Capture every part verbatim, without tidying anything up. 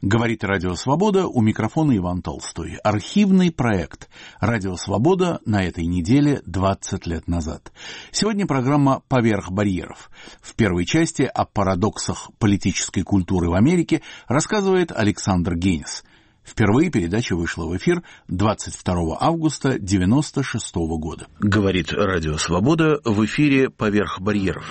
Говорит Радио Свобода, у микрофона Иван Толстой. Архивный проект Радио Свобода на этой неделе двадцать лет назад. Сегодня программа «Поверх барьеров». В первой части о парадоксах политической культуры в Америке рассказывает Александр Генис. Впервые передача вышла в эфир двадцать второго августа девяносто шестого года. Говорит Радио Свобода, в эфире «Поверх барьеров».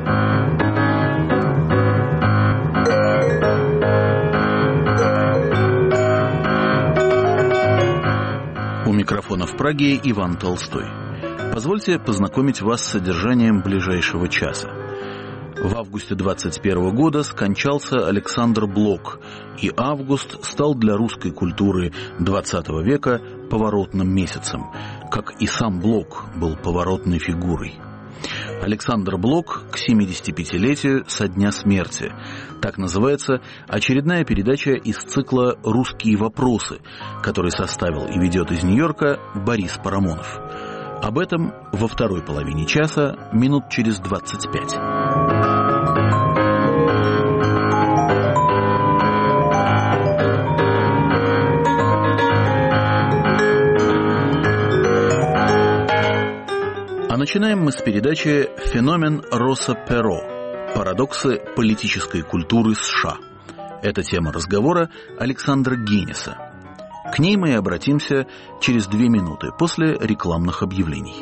У микрофона в Праге Иван Толстой. Позвольте познакомить вас с содержанием ближайшего часа. В августе двадцать первого года скончался Александр Блок, и август стал для русской культуры двадцатого века поворотным месяцем, как и сам Блок был поворотной фигурой. Александр Блок к семидесятипятилетию со дня смерти. Так называется очередная передача из цикла «Русские вопросы», который составил и ведет из Нью-Йорка Борис Парамонов. Об этом во второй половине часа, минут через двадцать пять. А начинаем мы с передачи «Феномен Росса Перо. Парадоксы политической культуры США». Это тема разговора Александра Гениса. К ней мы и обратимся через две минуты после рекламных объявлений.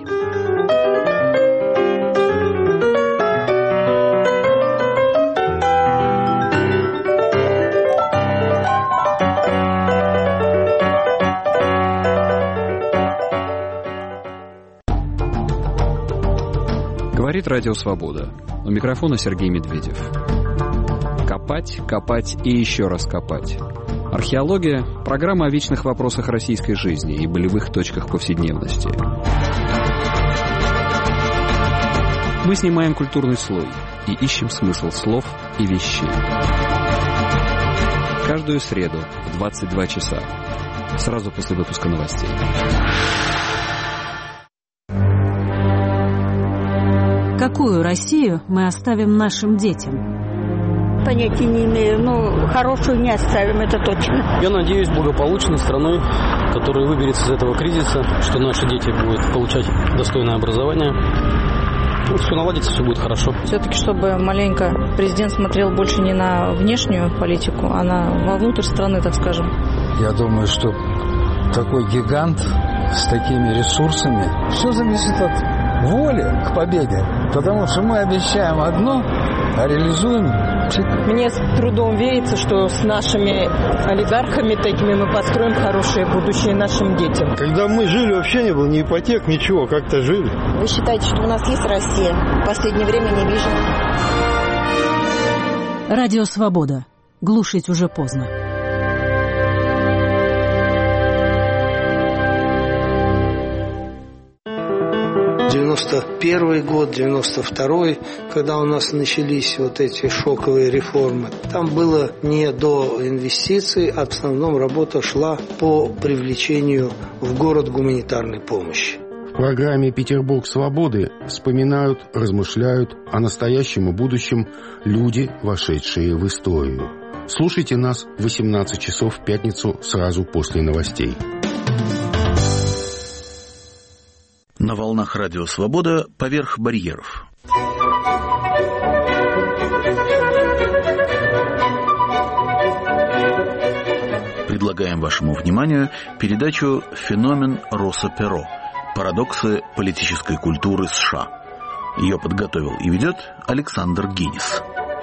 Говорит Радио Свобода. У микрофона Сергей Медведев. Копать, копать и еще раз копать. Археология – программа о вечных вопросах российской жизни и болевых точках повседневности. Мы снимаем культурный слой и ищем смысл слов и вещей. Каждую среду в двадцать два часа, сразу после выпуска новостей. Какую Россию мы оставим нашим детям? Понятия не имею, но хорошую не оставим, это точно. Я надеюсь, благополучной страной, которая выберется из этого кризиса, что наши дети будут получать достойное образование. Вот все наладится, все будет хорошо. Все-таки, чтобы маленько президент смотрел больше не на внешнюю политику, а на вовнутрь страны, так скажем. Я думаю, что такой гигант с такими ресурсами, все зависит от воли к победе, потому что мы обещаем одно, а реализуем. Мне с трудом верится, что с нашими олигархами такими мы построим хорошее будущее нашим детям. Когда мы жили, вообще не было ни ипотек, ничего, как-то жили. Вы считаете, что у нас есть Россия? В последнее время не вижу. Радио Свобода. Глушить уже поздно. девяносто первый год, девяносто второй, когда у нас начались вот эти шоковые реформы, там было не до инвестиций, а в основном работа шла по привлечению в город гуманитарной помощи. В программе «Петербург свободы» вспоминают, размышляют о настоящем и будущем люди, вошедшие в историю. Слушайте нас в восемнадцать часов в пятницу сразу после новостей. На волнах Радио Свобода «Поверх барьеров». Предлагаем вашему вниманию передачу «Феномен Росса Перо. Парадоксы политической культуры США». Ее подготовил и ведет Александр Генис.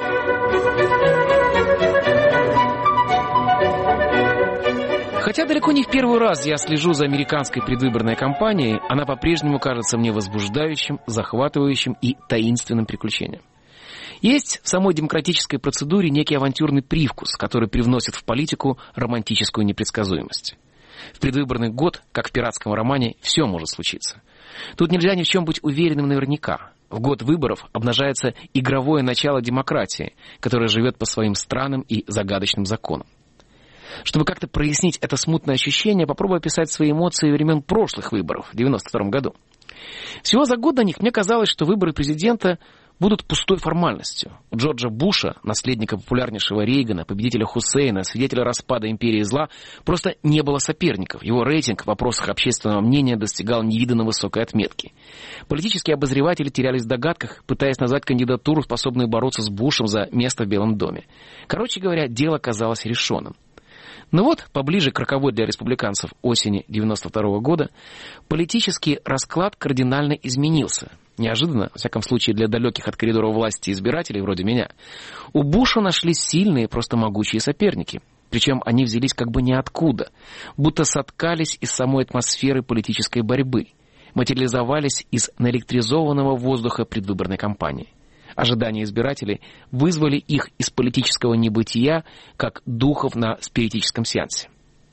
Хотя далеко не в первый раз я слежу за американской предвыборной кампанией, она по-прежнему кажется мне возбуждающим, захватывающим и таинственным приключением. Есть в самой демократической процедуре некий авантюрный привкус, который привносит в политику романтическую непредсказуемость. В предвыборный год, как в пиратском романе, все может случиться. Тут нельзя ни в чем быть уверенным наверняка. В год выборов обнажается игровое начало демократии, которое живет по своим странным и загадочным законам. Чтобы как-то прояснить это смутное ощущение, попробую описать свои эмоции времен прошлых выборов в девяносто втором году. Всего за год до них мне казалось, что выборы президента будут пустой формальностью. У Джорджа Буша, наследника популярнейшего Рейгана, победителя Хусейна, свидетеля распада империи зла, просто не было соперников. Его рейтинг в вопросах общественного мнения достигал невиданно высокой отметки. Политические обозреватели терялись в догадках, пытаясь назвать кандидатуру, способную бороться с Бушем за место в Белом доме. Короче говоря, дело казалось решенным. Но вот, поближе к роковой для республиканцев осени девяносто второго года, политический расклад кардинально изменился. Неожиданно, во всяком случае для далеких от коридора власти избирателей, вроде меня, у Буша нашлись сильные, просто могучие соперники. Причем они взялись как бы ниоткуда, будто соткались из самой атмосферы политической борьбы, материализовались из наэлектризованного воздуха предвыборной кампании. Ожидания избирателей вызвали их из политического небытия, как духов на спиритическом сеансе.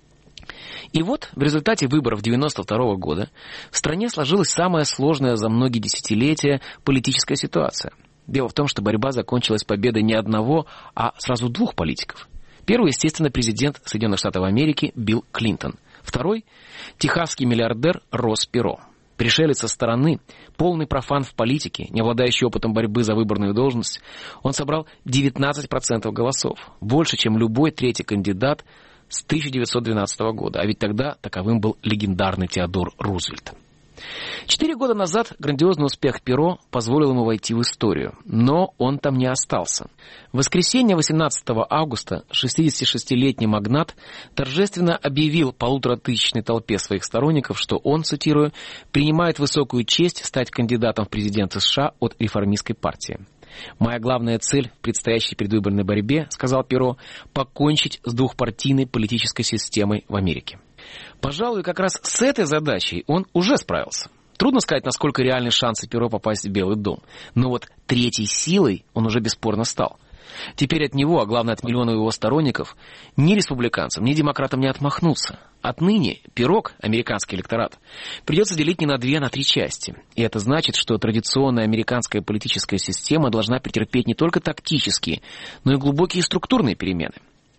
И вот в результате выборов девяносто второго года в стране сложилась самая сложная за многие десятилетия политическая ситуация. Дело в том, что борьба закончилась победой не одного, а сразу двух политиков. Первый, естественно, президент Соединенных Штатов Америки Билл Клинтон. Второй – техасский миллиардер Росс Перо. Пришелец со стороны, полный профан в политике, не обладающий опытом борьбы за выборную должность, он собрал девятнадцать процентов голосов, больше, чем любой третий кандидат с тысяча девятьсот двенадцатого года, а ведь тогда таковым был легендарный Теодор Рузвельт. Четыре года назад грандиозный успех Перо позволил ему войти в историю, но он там не остался. В воскресенье восемнадцатого августа шестидесятишестилетний магнат торжественно объявил полуторатысячной толпе своих сторонников, что он, цитирую, «принимает высокую честь стать кандидатом в президенты США от реформистской партии». «Моя главная цель в предстоящей предвыборной борьбе, — сказал Перо, — покончить с двухпартийной политической системой в Америке». Пожалуй, как раз с этой задачей он уже справился. Трудно сказать, насколько реальны шансы Перо попасть в Белый дом. Но вот третьей силой он уже бесспорно стал. Теперь от него, а главное от миллионов его сторонников, ни республиканцам, ни демократам не отмахнуться. Отныне пирог, американский электорат, придется делить не на две, а на три части. И это значит, что традиционная американская политическая система должна претерпеть не только тактические, но и глубокие структурные перемены.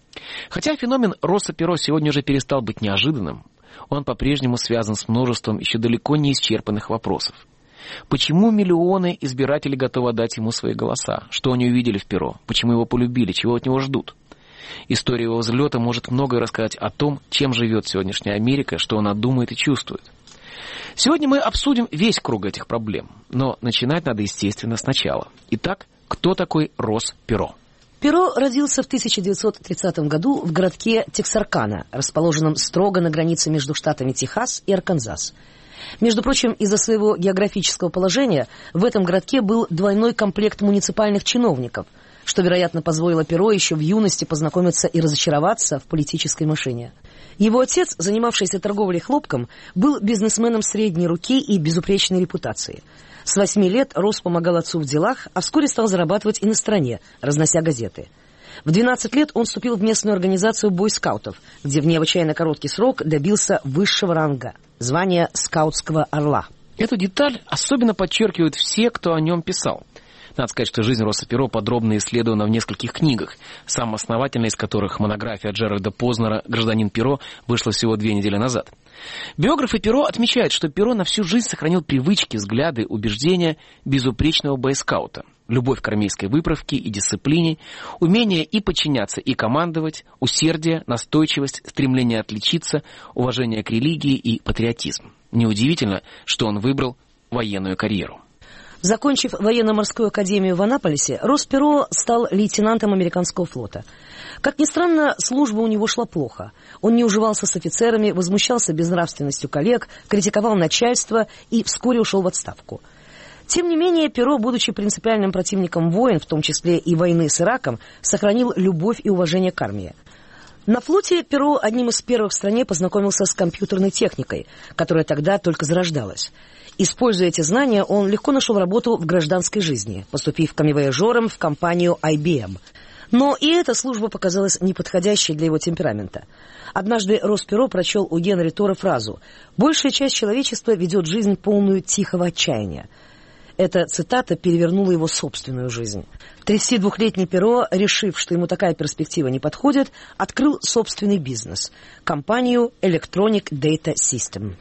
Хотя феномен Росса Перо сегодня уже перестал быть неожиданным, он по-прежнему связан с множеством еще далеко не исчерпанных вопросов. Почему миллионы избирателей готовы отдать ему свои голоса? Что они увидели в Перо? Почему его полюбили? Чего от него ждут? История его взлета может многое рассказать о том, чем живет сегодняшняя Америка, что она думает и чувствует. Сегодня мы обсудим весь круг этих проблем, но начинать надо, естественно, сначала. Итак, кто такой Росс Перо? Перо родился в тысяча девятьсот тридцатом году в городке Тексаркана, расположенном строго на границе между штатами Техас и Арканзас. Между прочим, из-за своего географического положения в этом городке был двойной комплект муниципальных чиновников, что, вероятно, позволило Перо еще в юности познакомиться и разочароваться в политической машине. Его отец, занимавшийся торговлей хлопком, был бизнесменом средней руки и безупречной репутации. С восьми лет Росс помогал отцу в делах, а вскоре стал зарабатывать и на стороне, разнося газеты. В двенадцать лет он вступил в местную организацию бойскаутов, где в необычайно короткий срок добился высшего ранга – звания скаутского орла. Эту деталь особенно подчеркивают все, кто о нем писал. Надо сказать, что жизнь Росса Перо подробно исследована в нескольких книгах, самая основательная из которых монография Джеральда Познера «Гражданин Перо» вышла всего две недели назад. Биографы Перо отмечают, что Перо на всю жизнь сохранил привычки, взгляды, убеждения безупречного бойскаута, любовь к армейской выправке и дисциплине, умение и подчиняться, и командовать, усердие, настойчивость, стремление отличиться, уважение к религии и патриотизм. Неудивительно, что он выбрал военную карьеру. Закончив военно-морскую академию в Аннаполисе, Росс Перо стал лейтенантом американского флота. Как ни странно, служба у него шла плохо. Он не уживался с офицерами, возмущался безнравственностью коллег, критиковал начальство и вскоре ушел в отставку. Тем не менее, Перо, будучи принципиальным противником войн, в том числе и войны с Ираком, сохранил любовь и уважение к армии. На флоте Перо одним из первых в стране познакомился с компьютерной техникой, которая тогда только зарождалась. Используя эти знания, он легко нашел работу в гражданской жизни, поступив камевояжером в компанию ай би эм. Но и эта служба показалась неподходящей для его темперамента. Однажды Росс Перо прочел у Генри Тора фразу «Большая часть человечества ведет жизнь полную тихого отчаяния». Эта цитата перевернула его собственную жизнь. тридцатидвухлетний Перо, решив, что ему такая перспектива не подходит, открыл собственный бизнес – компанию Electronic Data System.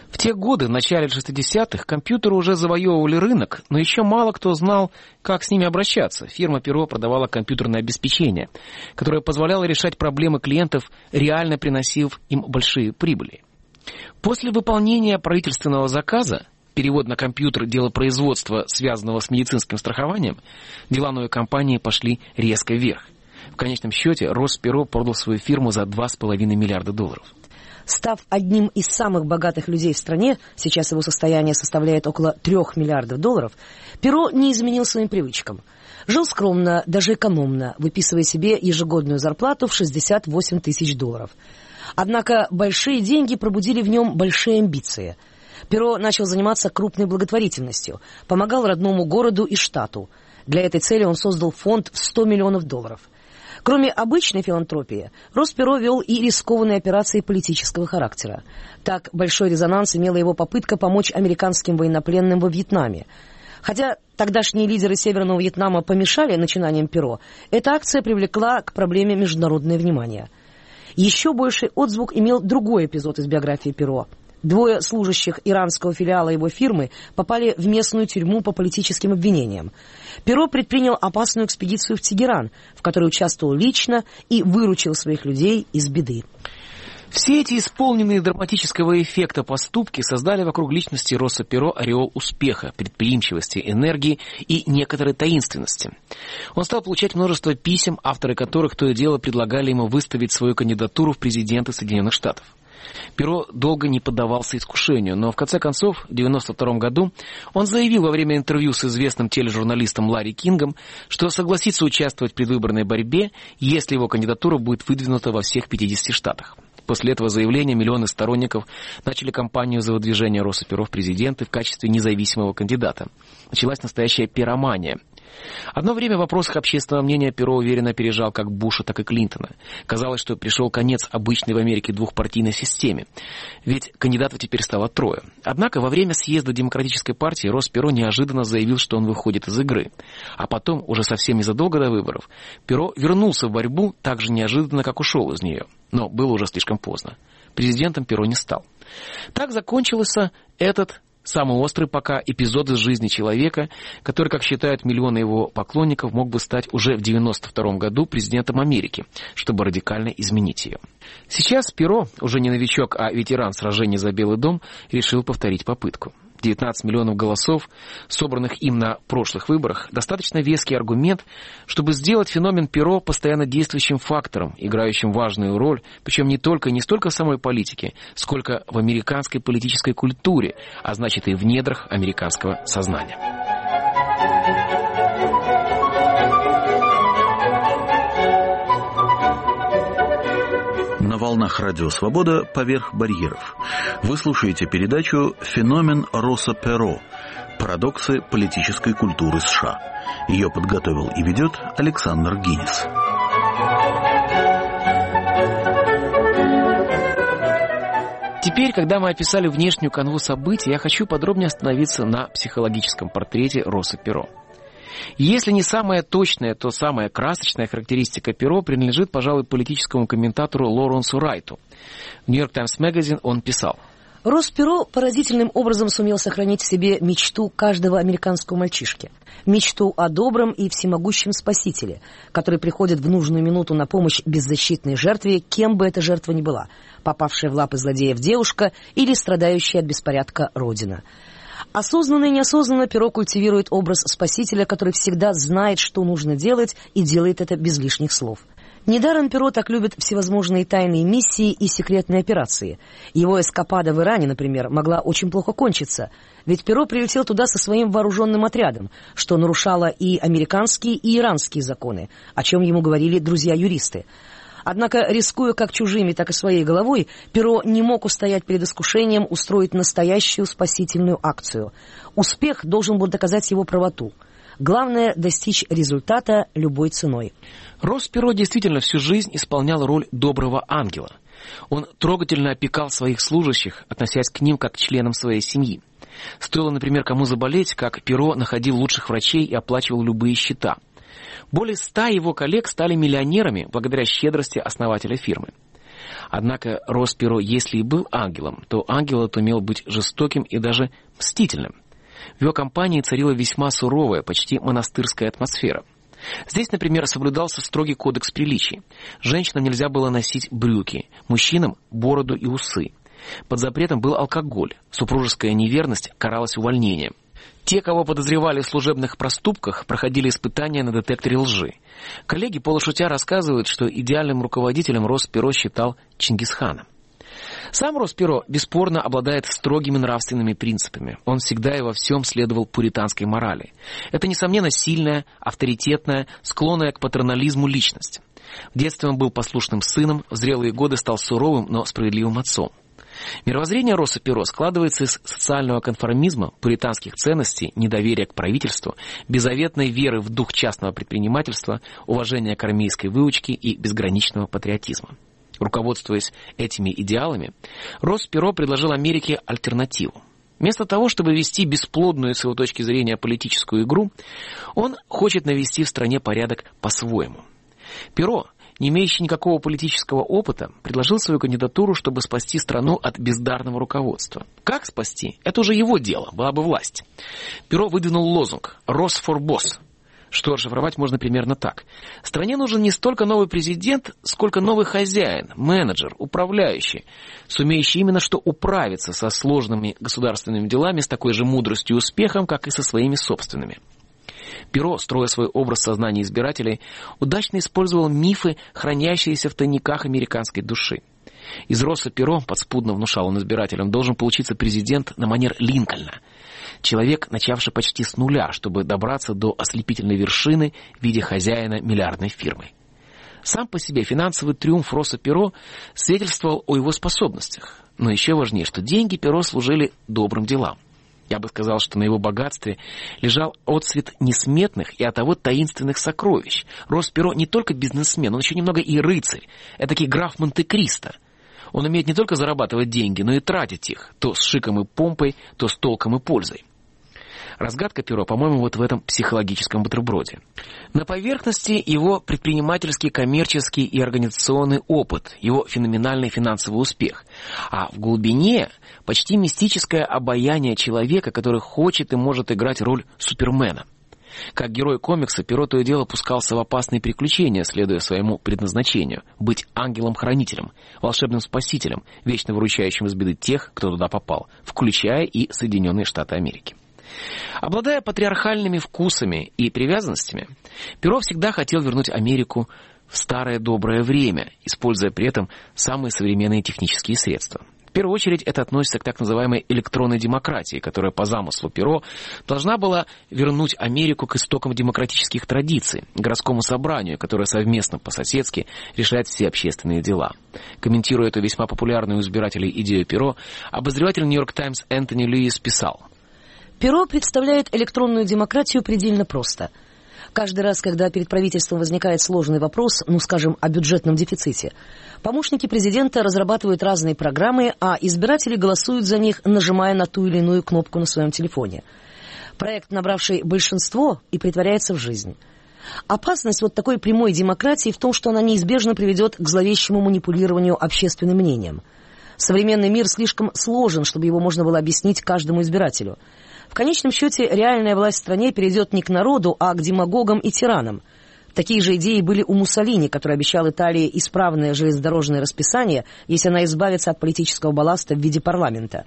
В те годы, в начале шестидесятых, компьютеры уже завоевывали рынок, но еще мало кто знал, как с ними обращаться. Фирма Перо продавала компьютерное обеспечение, которое позволяло решать проблемы клиентов, реально приносив им большие прибыли. После выполнения правительственного заказа, перевод на компьютер дела производства, связанного с медицинским страхованием, дела новой компании пошли резко вверх. В конечном счете, Росперо продал свою фирму за два с половиной миллиарда долларов. Став одним из самых богатых людей в стране, сейчас его состояние составляет около трех миллиардов долларов, Перо не изменил своим привычкам. Жил скромно, даже экономно, выписывая себе ежегодную зарплату в шестьдесят восемь тысяч долларов. Однако большие деньги пробудили в нем большие амбиции. Перо начал заниматься крупной благотворительностью, помогал родному городу и штату. Для этой цели он создал фонд в сто миллионов долларов. Кроме обычной филантропии, Росперо вел и рискованные операции политического характера. Так, большой резонанс имела его попытка помочь американским военнопленным во Вьетнаме. Хотя тогдашние лидеры Северного Вьетнама помешали начинаниям Перо, эта акция привлекла к проблеме международное внимание. Еще больший отзвук имел другой эпизод из биографии Перо. Двое служащих иранского филиала его фирмы попали в местную тюрьму по политическим обвинениям. Перо предпринял опасную экспедицию в Тегеран, в которой участвовал лично и выручил своих людей из беды. Все эти исполненные драматического эффекта поступки создали вокруг личности Росса Перо ореол успеха, предприимчивости, энергии и некоторой таинственности. Он стал получать множество писем, авторы которых то и дело предлагали ему выставить свою кандидатуру в президенты Соединенных Штатов. Перо долго не поддавался искушению, но в конце концов, в девяносто втором году, он заявил во время интервью с известным тележурналистом Ларри Кингом, что согласится участвовать в предвыборной борьбе, если его кандидатура будет выдвинута во всех пятидесяти штатах. После этого заявления миллионы сторонников начали кампанию за выдвижение Росса Перо в президенты в качестве независимого кандидата. Началась настоящая пиромания. Одно время в вопросах общественного мнения Перо уверенно опережал как Буша, так и Клинтона. Казалось, что пришел конец обычной в Америке двухпартийной системе, ведь кандидатов теперь стало трое. Однако во время съезда Демократической партии Росс Перо неожиданно заявил, что он выходит из игры. А потом, уже совсем незадолго до выборов, Перо вернулся в борьбу так же неожиданно, как ушел из нее. Но было уже слишком поздно. Президентом Перо не стал. Так закончился этот самый острый пока эпизод из жизни человека, который, как считают миллионы его поклонников, мог бы стать уже в девяносто втором году президентом Америки, чтобы радикально изменить ее. Сейчас Перо, уже не новичок, а ветеран сражений за Белый дом, решил повторить попытку. девятнадцать миллионов голосов, собранных им на прошлых выборах, достаточно веский аргумент, чтобы сделать феномен Перо постоянно действующим фактором, играющим важную роль, причем не только не столько в самой политике, сколько в американской политической культуре, а значит и в недрах американского сознания. На волнах Радио Свобода «Поверх барьеров». Вы слушаете передачу «Феномен Росса Перо. Парадоксы политической культуры США». Ее подготовил и ведет Александр Гинис. Теперь, когда мы описали внешнюю канву событий, я хочу подробнее остановиться на психологическом портрете Росса Перо. Если не самая точная, то самая красочная характеристика Перо принадлежит, пожалуй, политическому комментатору Лоренсу Райту. В «Нью-Йорк Таймс Магазин» он писал: Росс Перо поразительным образом сумел сохранить в себе мечту каждого американского мальчишки. Мечту о добром и всемогущем спасителе, который приходит в нужную минуту на помощь беззащитной жертве, кем бы эта жертва ни была, попавшая в лапы злодеев девушка или страдающая от беспорядка родина. Осознанно и неосознанно Перо культивирует образ спасителя, который всегда знает, что нужно делать, и делает это без лишних слов. Недаром Перо так любит всевозможные тайные миссии и секретные операции. Его эскапада в Иране, например, могла очень плохо кончиться, ведь Перо прилетел туда со своим вооруженным отрядом, что нарушало и американские, и иранские законы, о чем ему говорили друзья-юристы. Однако, рискуя как чужими, так и своей головой, Перо не мог устоять перед искушением устроить настоящую спасительную акцию. Успех должен был доказать его правоту. Главное — достичь результата любой ценой. Росс Перо действительно всю жизнь исполнял роль доброго ангела. Он трогательно опекал своих служащих, относясь к ним как к членам своей семьи. Стоило, например, кому заболеть, как Перо находил лучших врачей и оплачивал любые счета. Более ста его коллег стали миллионерами благодаря щедрости основателя фирмы. Однако Росперо, если и был ангелом, то ангел этот умел быть жестоким и даже мстительным. В его компании царила весьма суровая, почти монастырская атмосфера. Здесь, например, соблюдался строгий кодекс приличий. Женщинам нельзя было носить брюки, мужчинам – бороду и усы. Под запретом был алкоголь, супружеская неверность каралась увольнением. Те, кого подозревали в служебных проступках, проходили испытания на детекторе лжи. Коллеги полушутя рассказывают, что идеальным руководителем Росперо считал Чингисхана. Сам Росперо бесспорно обладает строгими нравственными принципами. Он всегда и во всем следовал пуританской морали. Это, несомненно, сильная, авторитетная, склонная к патернализму личность. В детстве он был послушным сыном, в зрелые годы стал суровым, но справедливым отцом. Мировоззрение Росперо складывается из социального конформизма, пуританских ценностей, недоверия к правительству, беззаветной веры в дух частного предпринимательства, уважения к армейской выучке и безграничного патриотизма. Руководствуясь этими идеалами, Росперо предложил Америке альтернативу. Вместо того, чтобы вести бесплодную с его точки зрения политическую игру, он хочет навести в стране порядок по-своему. Перо, не имеющий никакого политического опыта, предложил свою кандидатуру, чтобы спасти страну от бездарного руководства. Как спасти? Это уже его дело, была бы власть. Перо выдвинул лозунг «Рос for Boss», что расшифровать можно примерно так. Стране нужен не столько новый президент, сколько новый хозяин, менеджер, управляющий, сумеющий именно что управиться со сложными государственными делами с такой же мудростью и успехом, как и со своими собственными. Перо, строя свой образ сознания избирателей, удачно использовал мифы, хранящиеся в тайниках американской души. Из Росса Перо, подспудно внушал он избирателям, должен получиться президент на манер Линкольна. Человек, начавший почти с нуля, чтобы добраться до ослепительной вершины в виде хозяина миллиардной фирмы. Сам по себе финансовый триумф Росса Перо свидетельствовал о его способностях. Но еще важнее, что деньги Перо служили добрым делам. Я бы сказал, что на его богатстве лежал отцвет несметных и оттого таинственных сокровищ. Росперо не только бизнесмен, он еще немного и рыцарь, этакий граф Монте-Кристо. Он умеет не только зарабатывать деньги, но и тратить их, то с шиком и помпой, то с толком и пользой. Разгадка Перо, по-моему, вот в этом психологическом бутерброде. На поверхности его предпринимательский, коммерческий и организационный опыт, его феноменальный финансовый успех. А в глубине почти мистическое обаяние человека, который хочет и может играть роль супермена. Как герой комикса, Перо то и дело пускался в опасные приключения, следуя своему предназначению – быть ангелом-хранителем, волшебным спасителем, вечно выручающим из беды тех, кто туда попал, включая и Соединенные Штаты Америки. Обладая патриархальными вкусами и привязанностями, Перо всегда хотел вернуть Америку в старое доброе время, используя при этом самые современные технические средства. В первую очередь это относится к так называемой электронной демократии, которая по замыслу Перо должна была вернуть Америку к истокам демократических традиций, к городскому собранию, которое совместно по-соседски решает все общественные дела. Комментируя эту весьма популярную у избирателей идею Перо, обозреватель «Нью-Йорк Таймс» Энтони Льюис писал: Перо представляет электронную демократию предельно просто. Каждый раз, когда перед правительством возникает сложный вопрос, ну, скажем, о бюджетном дефиците, помощники президента разрабатывают разные программы, а избиратели голосуют за них, нажимая на ту или иную кнопку на своем телефоне. Проект, набравший большинство, и претворяется в жизнь. Опасность вот такой прямой демократии в том, что она неизбежно приведет к зловещему манипулированию общественным мнением. Современный мир слишком сложен, чтобы его можно было объяснить каждому избирателю. В конечном счете, реальная власть в стране перейдет не к народу, а к демагогам и тиранам. Такие же идеи были у Муссолини, который обещал Италии исправное железнодорожное расписание, если она избавится от политического балласта в виде парламента.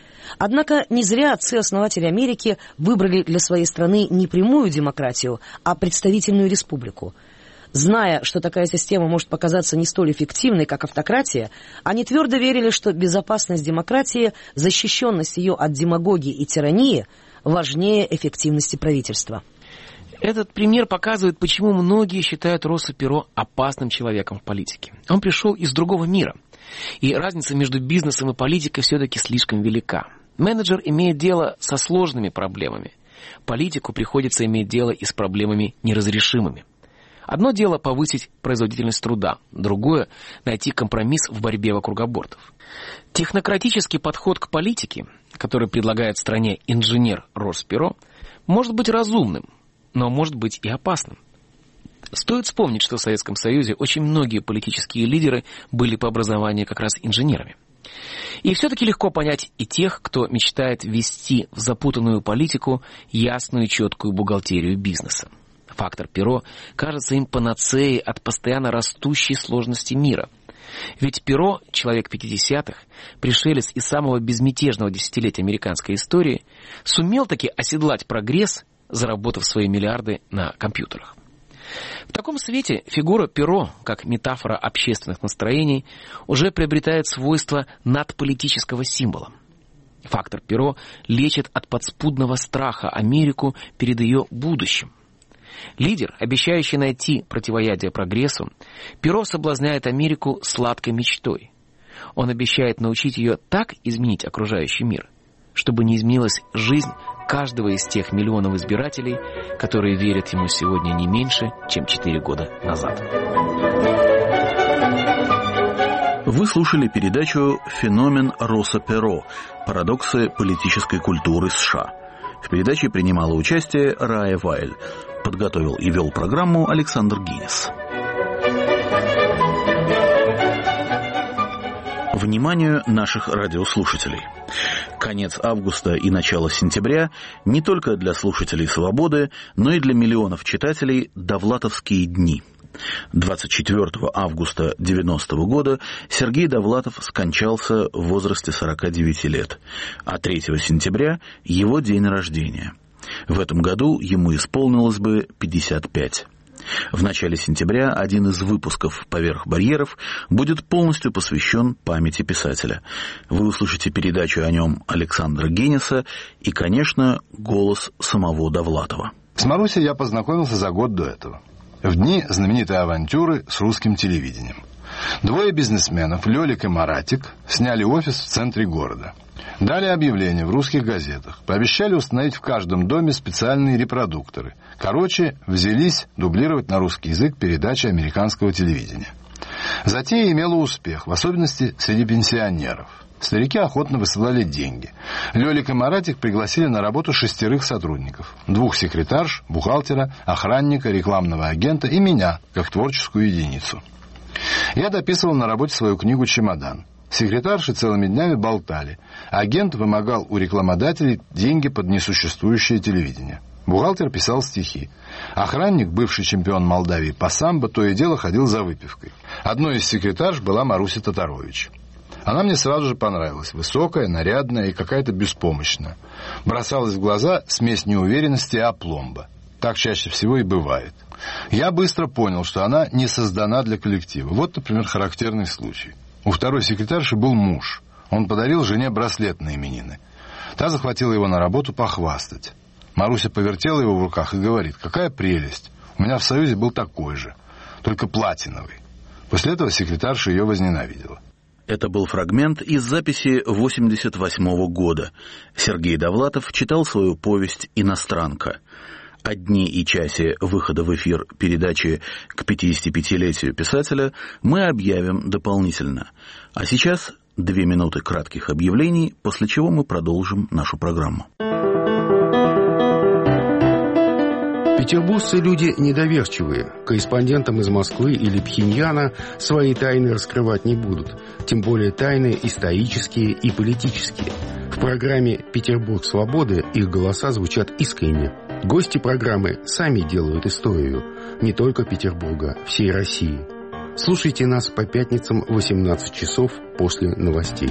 Однако не зря отцы-основатели Америки выбрали для своей страны не прямую демократию, а представительную республику. Зная, что такая система может показаться не столь эффективной, как автократия, они твердо верили, что безопасность демократии, защищенность ее от демагогии и тирании важнее эффективности правительства. Этот пример показывает, почему многие считают Росса Перо опасным человеком в политике. Он пришел из другого мира, и разница между бизнесом и политикой все-таки слишком велика. Менеджер имеет дело со сложными проблемами. Политику приходится иметь дело и с проблемами неразрешимыми. Одно дело повысить производительность труда, другое – найти компромисс в борьбе вокруг абортов. Технократический подход к политике, который предлагает стране инженер Росперо, может быть разумным, но может быть и опасным. Стоит вспомнить, что в Советском Союзе очень многие политические лидеры были по образованию как раз инженерами. И все-таки легко понять и тех, кто мечтает ввести в запутанную политику ясную и четкую бухгалтерию бизнеса. Фактор Перо кажется им панацеей от постоянно растущей сложности мира. Ведь Перо, человек пятидесятых, пришелец из самого безмятежного десятилетия американской истории, сумел таки оседлать прогресс, заработав свои миллиарды на компьютерах. В таком свете фигура Перо, как метафора общественных настроений, уже приобретает свойства надполитического символа. Фактор Перо лечит от подспудного страха Америку перед ее будущим. Лидер, обещающий найти противоядие прогрессу, Перо соблазняет Америку сладкой мечтой. Он обещает научить ее так изменить окружающий мир, чтобы не изменилась жизнь каждого из тех миллионов избирателей, которые верят ему сегодня не меньше, чем четыре года назад. Вы слушали передачу «Феномен Росса Перо. Парадоксы политической культуры США». В передаче принимала участие Рая Вайль. Подготовил и вел программу Александр Гинес. Вниманию наших радиослушателей. Конец августа и начало сентября не только для слушателей «Свободы», но и для миллионов читателей «Довлатовские дни». двадцать четвёртого августа девяностого года Сергей Довлатов скончался в возрасте сорока девяти лет, а третьего сентября его день рождения. В этом году ему исполнилось бы пятьдесят пять. В начале сентября один из выпусков «Поверх барьеров» будет полностью посвящен памяти писателя. Вы услышите передачу о нем Александра Гинеса и, конечно, голос самого Довлатова. С Марусей я познакомился за год до этого, в дни знаменитой авантюры с русским телевидением. Двое бизнесменов, Лёлик и Маратик, сняли офис в центре города. Дали объявление в русских газетах. Пообещали установить в каждом доме специальные репродукторы. Короче, взялись дублировать на русский язык передачи американского телевидения. Затея имела успех, в особенности среди пенсионеров. Старики охотно высылали деньги. Лёлик и Маратик пригласили на работу шестерых сотрудников. Двух секретарш, бухгалтера, охранника, рекламного агента и меня, как творческую единицу. Я дописывал на работе свою книгу «Чемодан». Секретарши целыми днями болтали. Агент вымогал у рекламодателей деньги под несуществующее телевидение. Бухгалтер писал стихи. Охранник, бывший чемпион Молдавии по самбо, то и дело ходил за выпивкой. Одной из секретарш была Маруся Татарович. Она мне сразу же понравилась. Высокая, нарядная и какая-то беспомощная. Бросалась в глаза смесь неуверенности и апломба. Так чаще всего и бывает. Я быстро понял, что она не создана для коллектива. Вот, например, характерный случай. У второй секретарши был муж. Он подарил жене браслет на именины. Та захватила его на работу похвастать. Маруся повертела его в руках и говорит: «Какая прелесть! У меня в Союзе был такой же, только платиновый». После этого секретарша ее возненавидела. Это был фрагмент из записи восемьдесят восьмого года. Сергей Довлатов читал свою повесть «Иностранка». О дне и часе выхода в эфир передачи к пятидесятипятилетию писателя мы объявим дополнительно. А сейчас две минуты кратких объявлений, после чего мы продолжим нашу программу. Петербуржцы люди недоверчивые. Корреспондентам из Москвы или Пхеньяна свои тайны раскрывать не будут. Тем более тайны исторические и политические. В программе «Петербург свободы» их голоса звучат искренне. Гости программы сами делают историю. Не только Петербурга, всей России. Слушайте нас по пятницам в восемнадцать часов после новостей.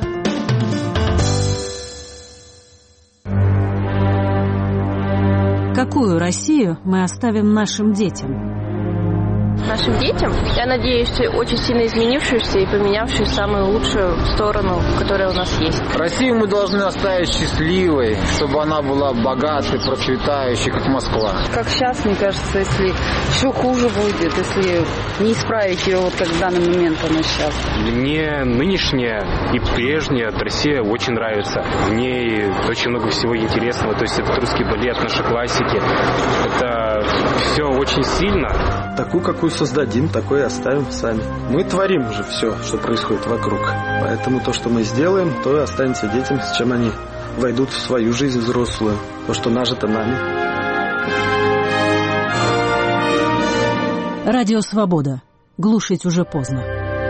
Какую Россию мы оставим нашим детям? Нашим детям, я надеюсь, очень сильно изменившуюся и поменявшую самую лучшую сторону, которая у нас есть. Россию мы должны оставить счастливой, чтобы она была богатой, процветающей, как Москва. Как сейчас, мне кажется, если еще хуже будет, если не исправить ее, вот как в данный момент она сейчас. Мне нынешняя и прежняя Россия очень нравится. В ней очень много всего интересного. То есть это русский балет, наши классики. Это все очень сильно. Такую, какую создадим, такой и оставим сами. Мы творим уже все, что происходит вокруг. Поэтому то, что мы сделаем, то и останется детям, с чем они войдут в свою жизнь взрослую. То, что нажито нами. Радио «Свобода». Глушить уже поздно.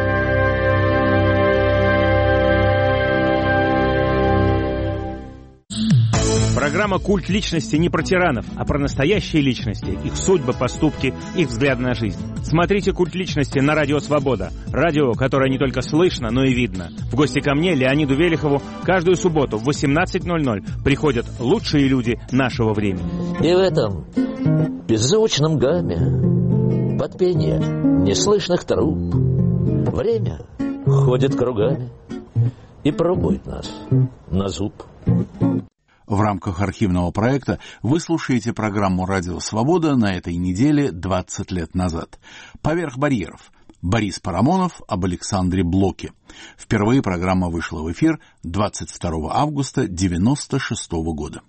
Программа «Культ личности» не про тиранов, а про настоящие личности, их судьбы, поступки, их взгляд на жизнь. Смотрите «Культ личности» на Радио «Свобода». Радио, которое не только слышно, но и видно. В гости ко мне, Леониду Велихову, каждую субботу в восемнадцать ноль ноль приходят лучшие люди нашего времени. И в этом беззвучном гамме, под пение неслышных труб, время ходит кругами и пробует нас на зуб. В рамках архивного проекта вы слушаете программу «Радио Свобода» на этой неделе двадцать лет назад. «Поверх барьеров». Борис Парамонов об Александре Блоке. Впервые программа вышла в эфир двадцать второго августа девяносто шестого года.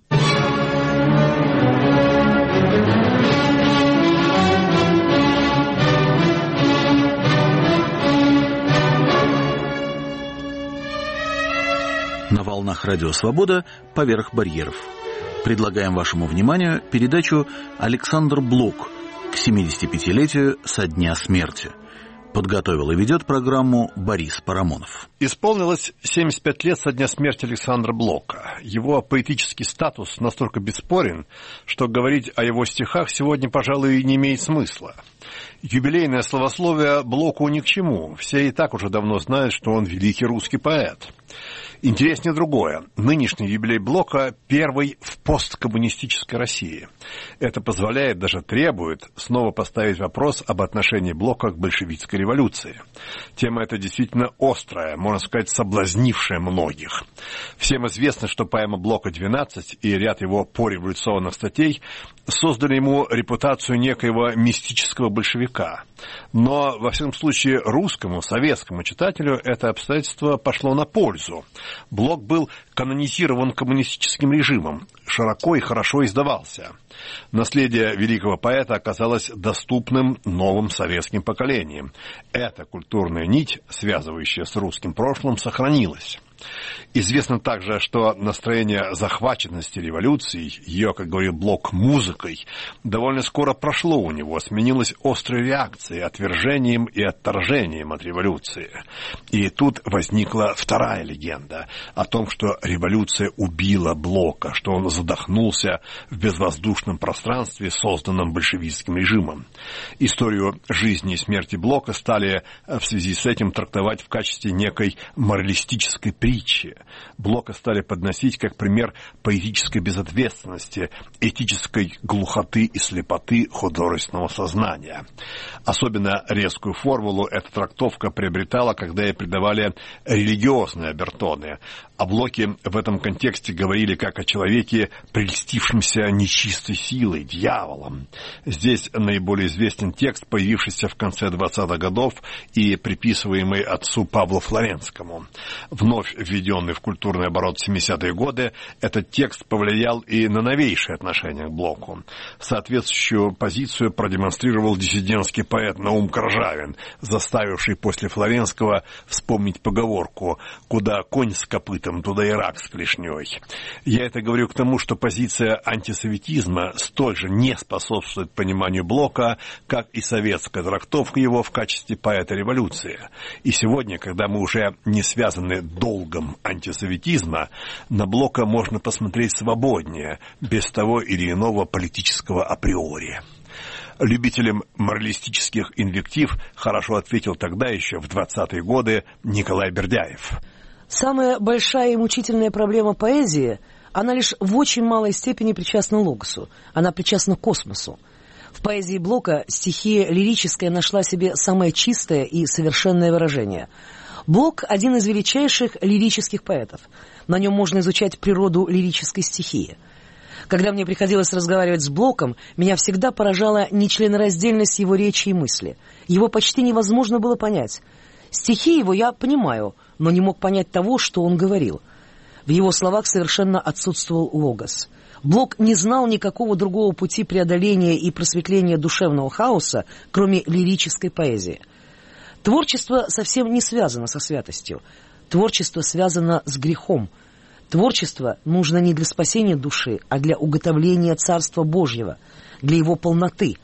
На волнах Радио Свобода «Поверх барьеров». Предлагаем вашему вниманию передачу «Александр Блок» к семидесятипятилетию со дня смерти. Подготовил и ведет программу Борис Парамонов. Исполнилось семьдесят пять лет со дня смерти Александра Блока. Его поэтический статус настолько бесспорен, что говорить о его стихах сегодня, пожалуй, не имеет смысла. Юбилейное словословие Блоку ни к чему. Все и так уже давно знают, что он великий русский поэт. Интереснее другое. Нынешний юбилей Блока первый в посткоммунистической России. Это позволяет, даже требует, снова поставить вопрос об отношении Блока к большевистской революции. Тема эта действительно острая, можно сказать, соблазнившая многих. Всем известно, что поэма Блока «двенадцать» и ряд его пореволюционных статей создали ему репутацию некоего мистического большевика. Но, во всяком случае, русскому, советскому читателю это обстоятельство пошло на пользу. Блок был канонизирован коммунистическим режимом, широко и хорошо издавался. Наследие великого поэта оказалось доступным новым советским поколениям. Эта культурная нить, связывающая с русским прошлым, сохранилась. Известно также, что настроение захваченности революцией, ее, как говорил Блок, музыкой, довольно скоро прошло у него, сменилось острой реакцией, отвержением и отторжением от революции. И тут возникла вторая легенда о том, что революция убила Блока, что он задохнулся в безвоздушном пространстве, созданном большевистским режимом. Историю жизни и смерти Блока стали в связи с этим трактовать в качестве некой моралистической притчи. Блока стали подносить как пример поэтической безответственности, этической глухоты и слепоты художественного сознания. Особенно резкую формулу эта трактовка приобретала, когда ей придавали религиозные обертоны. О Блоке в этом контексте говорили как о человеке, прельстившемся нечистой силой, дьяволом. Здесь наиболее известен текст, появившийся в конце двадцатых годов и приписываемый отцу Павлу Флоренскому. Вновь введенный в культурный оборот в семидесятые годы, этот текст повлиял и на новейшее отношение к Блоку. Соответствующую позицию продемонстрировал диссидентский поэт Наум Коржавин, заставивший после Флоренского вспомнить поговорку «Куда конь с копытом, туда и рак с клешней». Я это говорю к тому, что позиция антисоветизма столь же не способствует пониманию Блока, как и советская трактовка его в качестве поэта революции. И сегодня, когда мы уже не связаны долгом антисоветизма, на Блока можно посмотреть свободнее, без того или иного политического априори. Любителям моралистических инвектив хорошо ответил тогда еще, в двадцатые годы, Николай Бердяев. Самая большая и мучительная проблема поэзии, она лишь в очень малой степени причастна логосу, она причастна космосу. В поэзии Блока стихия лирическая нашла себе самое чистое и совершенное выражение. Блок – один из величайших лирических поэтов. На нем можно изучать природу лирической стихии. Когда мне приходилось разговаривать с Блоком, меня всегда поражала нечленораздельность его речи и мысли. Его почти невозможно было понять. Стихи его я понимаю, но не мог понять того, что он говорил. В его словах совершенно отсутствовал логос. Блок не знал никакого другого пути преодоления и просветления душевного хаоса, кроме лирической поэзии. Творчество совсем не связано со святостью. Творчество связано с грехом. Творчество нужно не для спасения души, а для уготовления Царства Божьего, для его полноты.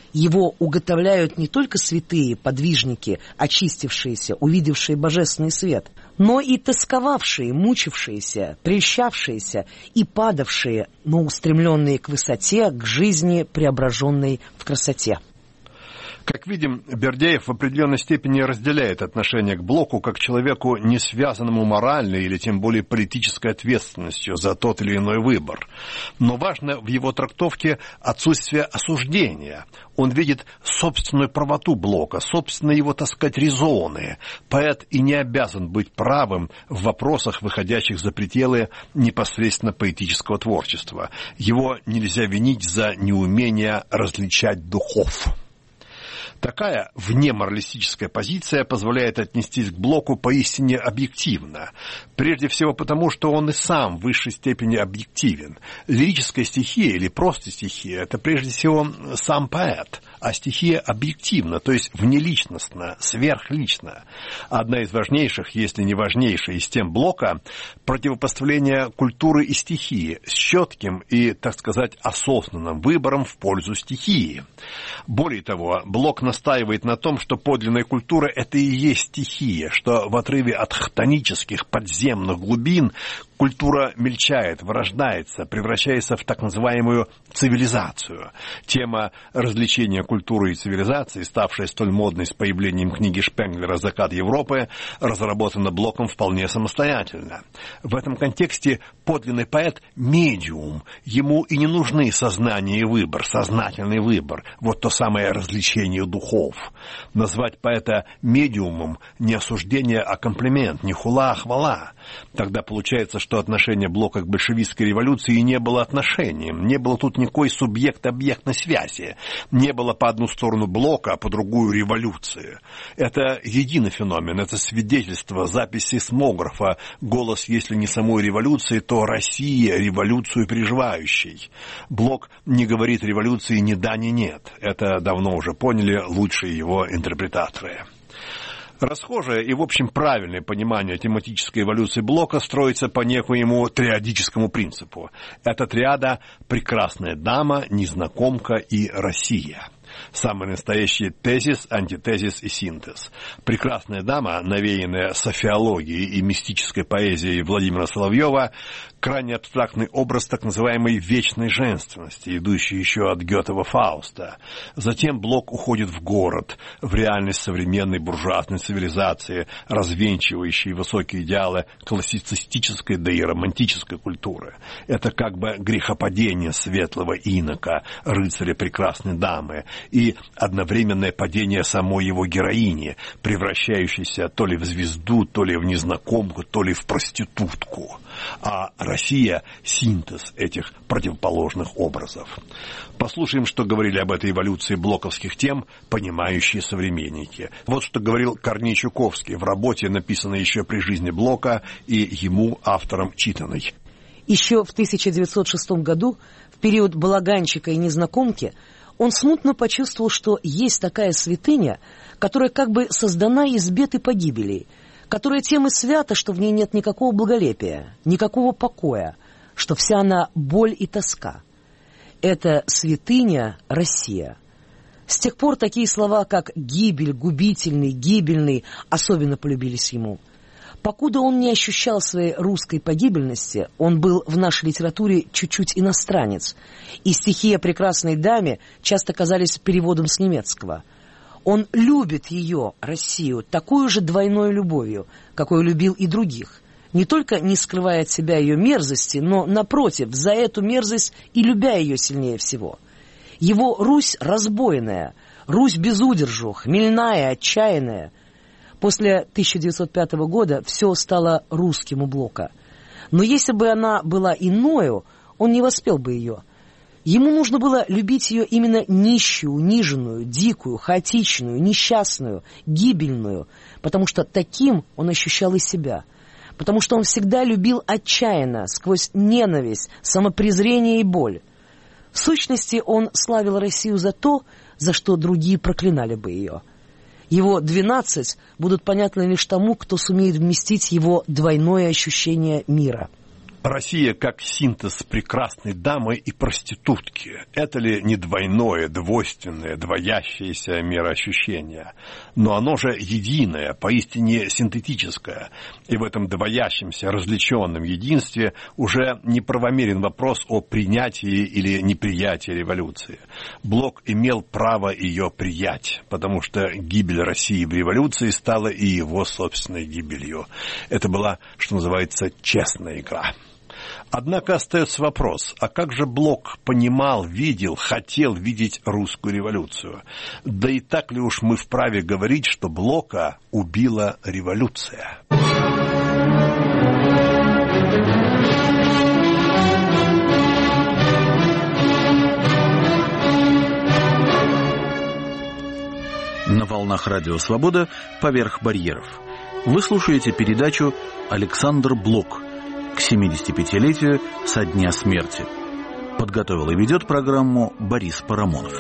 Его уготовляют не только святые подвижники, очистившиеся, увидевшие божественный свет, но и тосковавшие, мучившиеся, прельщавшиеся и падавшие, но устремленные к высоте, к жизни, преображенной в красоте. Как видим, Бердяев в определенной степени разделяет отношение к Блоку как к человеку, не связанному моральной или тем более политической ответственностью за тот или иной выбор. Но важно в его трактовке отсутствие осуждения. Он видит собственную правоту Блока, собственные его, так сказать, резоны. Поэт и не обязан быть правым в вопросах, выходящих за пределы непосредственно поэтического творчества. Его нельзя винить за неумение различать духов. Такая внеморалистическая позиция позволяет отнестись к Блоку поистине объективно. Прежде всего потому, что он и сам в высшей степени объективен. Лирическая стихия или просто стихия – это прежде всего сам поэт, а стихия объективна, то есть внеличностна, сверхлична. Одна из важнейших, если не важнейшая из тем Блока – противопоставление культуры и стихии с четким и, так сказать, осознанным выбором в пользу стихии. Более того, Блок настаивает на том, что подлинная культура – это и есть стихия, что в отрыве от хтонических подземных глубин культура мельчает, вырождается, превращается в так называемую цивилизацию. Тема развлечения культуры и цивилизации, ставшая столь модной с появлением книги Шпенглера «Закат Европы», разработана Блоком вполне самостоятельно. В этом контексте подлинный поэт – медиум. Ему и не нужны сознание и выбор, сознательный выбор. Вот то самое развлечение духов. Назвать поэта медиумом – не осуждение, а комплимент, не хула, а хвала. Тогда получается, что отношение Блока к большевистской революции не было отношением, не было тут никакой субъект-объектной связи, не было по одну сторону Блока, а по другую революции. Это единый феномен, это свидетельство, запись сейсмографа, голос, если не самой революции, то Россия, революцию переживающей. Блок не говорит революции ни да, ни нет. Это давно уже поняли лучшие его интерпретаторы. Расхожее и, в общем, правильное понимание тематической эволюции Блока строится по некоему триадическому принципу. Это триада «прекрасная дама», «незнакомка» и «Россия». Самый настоящий тезис, антитезис и синтез. «Прекрасная дама», навеянная софиологией и мистической поэзией Владимира Соловьева, крайне абстрактный образ так называемой вечной женственности, идущий еще от Гетова Фауста. Затем Блок уходит в город, в реальность современной буржуазной цивилизации, развенчивающей высокие идеалы классицистической, да и романтической культуры. Это как бы грехопадение светлого инока, рыцаря прекрасной дамы, и одновременное падение самой его героини, превращающейся то ли в звезду, то ли в незнакомку, то ли в проститутку. А Россия – синтез этих противоположных образов. Послушаем, что говорили об этой эволюции блоковских тем понимающие современники. Вот что говорил Корней Чуковский в работе, написанной еще при жизни Блока и ему, автором, читанной. Еще в тысяча девятьсот шестом году, в период балаганчика и незнакомки, он смутно почувствовал, что есть такая святыня, которая как бы создана из бед и погибелей, которая тем и свята, что в ней нет никакого благолепия, никакого покоя, что вся она боль и тоска. Это святыня Россия. С тех пор такие слова, как «гибель», «губительный», «гибельный» особенно полюбились ему. Покуда он не ощущал своей русской погибельности, он был в нашей литературе чуть-чуть иностранец, и стихи о прекрасной даме часто казались переводом с немецкого. Он любит ее, Россию, такую же двойной любовью, какой любил и других, не только не скрывая от себя ее мерзости, но, напротив, за эту мерзость и любя ее сильнее всего. Его Русь разбойная, Русь без удержу, хмельная, отчаянная. После тысяча девятьсот пятого года все стало русским у Блока. Но если бы она была иною, он не воспел бы ее. Ему нужно было любить ее именно нищую, униженную, дикую, хаотичную, несчастную, гибельную, потому что таким он ощущал и себя. Потому что он всегда любил отчаянно, сквозь ненависть, самопрезрение и боль. В сущности, он славил Россию за то, за что другие проклинали бы ее. Его двенадцать будут понятны лишь тому, кто сумеет вместить его двойное ощущение мира. Россия как синтез прекрасной дамы и проститутки. Это ли не двойное, двойственное, двоящееся мироощущение? Но оно же единое, поистине синтетическое. И в этом двоящемся, различенном единстве уже неправомерен вопрос о принятии или неприятии революции. Блок имел право ее приять, потому что гибель России в революции стала и его собственной гибелью. Это была, что называется, честная игра. Однако остается вопрос, а как же Блок понимал, видел, хотел видеть русскую революцию? Да и так ли уж мы вправе говорить, что Блока убила революция? На волнах Радио Свобода «Поверх барьеров». Вы слушаете передачу «Александр Блок» к семидесятипятилетию со дня смерти. Подготовил и ведет программу Борис Парамонов.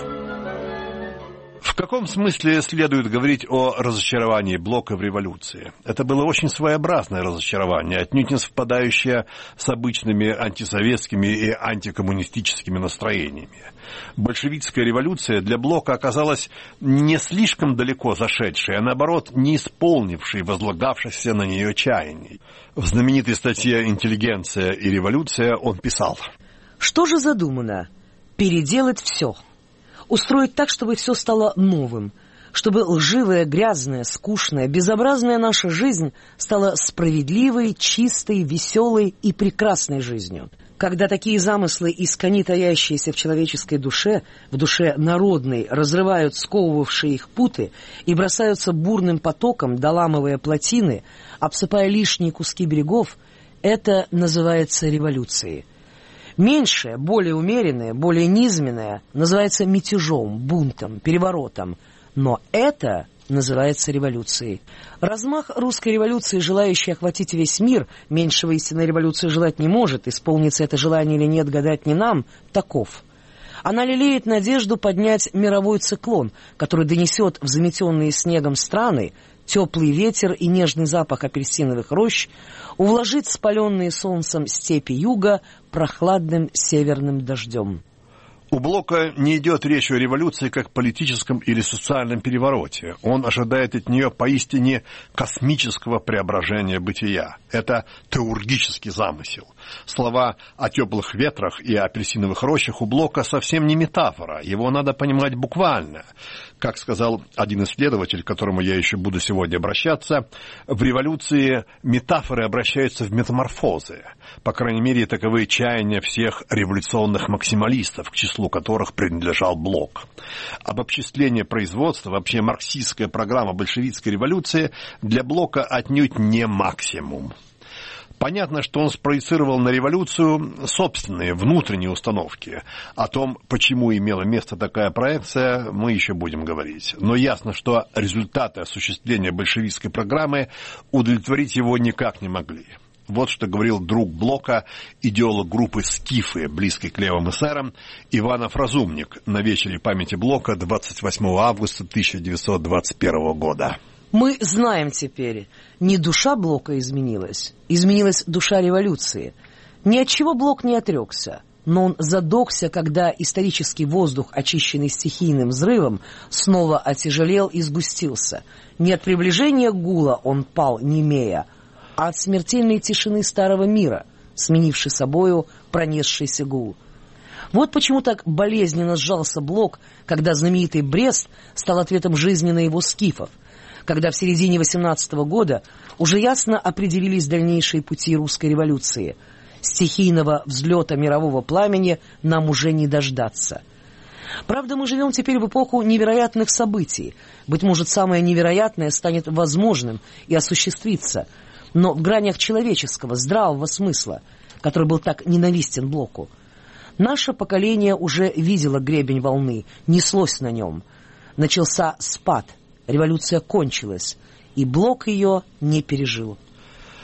В каком смысле следует говорить о разочаровании Блока в революции? Это было очень своеобразное разочарование, отнюдь не совпадающее с обычными антисоветскими и антикоммунистическими настроениями. Большевистская революция для Блока оказалась не слишком далеко зашедшей, а наоборот, не исполнившей возлагавшихся на нее чаяний. В знаменитой статье «Интеллигенция и революция» он писал: «Что же задумано? Переделать все. Устроить так, чтобы все стало новым, чтобы лживая, грязная, скучная, безобразная наша жизнь стала справедливой, чистой, веселой и прекрасной жизнью. Когда такие замыслы, искони таящиеся в человеческой душе, в душе народной, разрывают сковывавшие их путы и бросаются бурным потоком, доламывая плотины, обсыпая лишние куски берегов, это называется революцией. Меньшее, более умеренное, более низменное называется мятежом, бунтом, переворотом. Но это называется революцией. Размах русской революции, желающей охватить весь мир, меньшего истинной революции желать не может, исполнится это желание или нет, гадать не нам, таков. Она лелеет надежду поднять мировой циклон, который донесет в заметенные снегом страны теплый ветер и нежный запах апельсиновых рощ, увложит спаленные солнцем степи юга прохладным северным дождем. У Блока не идет речь о революции как политическом или социальном перевороте. Он ожидает от нее поистине космического преображения бытия. Это теургический замысел. Слова о теплых ветрах и апельсиновых рощах у Блока совсем не метафора. Его надо понимать буквально. Как сказал один исследователь, к которому я еще буду сегодня обращаться, в революции метафоры обращаются в метаморфозы. По крайней мере, таковы чаяния всех революционных максималистов, к числу которых принадлежал Блок. Обобществление производства, вообще марксистская программа большевистской революции для Блока отнюдь не максимум. Понятно, что он спроецировал на революцию собственные внутренние установки. О том, почему имела место такая проекция, мы еще будем говорить. Но ясно, что результаты осуществления большевистской программы удовлетворить его никак не могли. Вот что говорил друг Блока, идеолог группы «Скифы», близкой к левым эсерам, Иванов Разумник на вечере памяти Блока двадцать восьмого августа тысяча девятьсот двадцать первого года. Мы знаем теперь, не душа Блока изменилась, изменилась душа революции. Ни от чего Блок не отрекся, но он задохся, когда исторический воздух, очищенный стихийным взрывом, снова отяжелел и сгустился. Не от приближения гула он пал, немея, а от смертельной тишины старого мира, сменившей собою пронесшийся гул. Вот почему так болезненно сжался Блок, когда знаменитый Брест стал ответом жизни на его скифов, когда в середине восемнадцатого года уже ясно определились дальнейшие пути русской революции. Стихийного взлета мирового пламени нам уже не дождаться. Правда, мы живем теперь в эпоху невероятных событий. Быть может, самое невероятное станет возможным и осуществится, но в гранях человеческого, здравого смысла, который был так ненавистен Блоку. Наше поколение уже видело гребень волны, неслось на нем. Начался спад, революция кончилась, и Блок ее не пережил.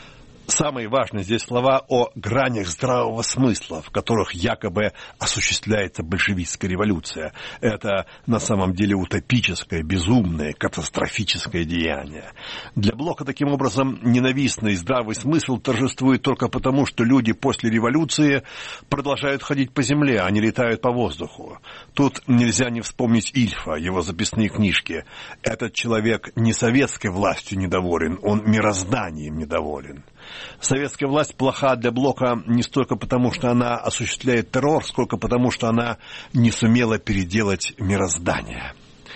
Самые важные здесь слова о гранях здравого смысла, в которых якобы осуществляется большевистская революция. Это на самом деле утопическое, безумное, катастрофическое деяние. Для Блока, таким образом, ненавистный здравый смысл торжествует только потому, что люди после революции продолжают ходить по земле, а не летают по воздуху. Тут нельзя не вспомнить Ильфа, его записные книжки. Этот человек не советской властью недоволен, он мирозданием недоволен. Советская власть плоха для Блока не столько потому, что она осуществляет террор, сколько потому, что она не сумела переделать мироздание.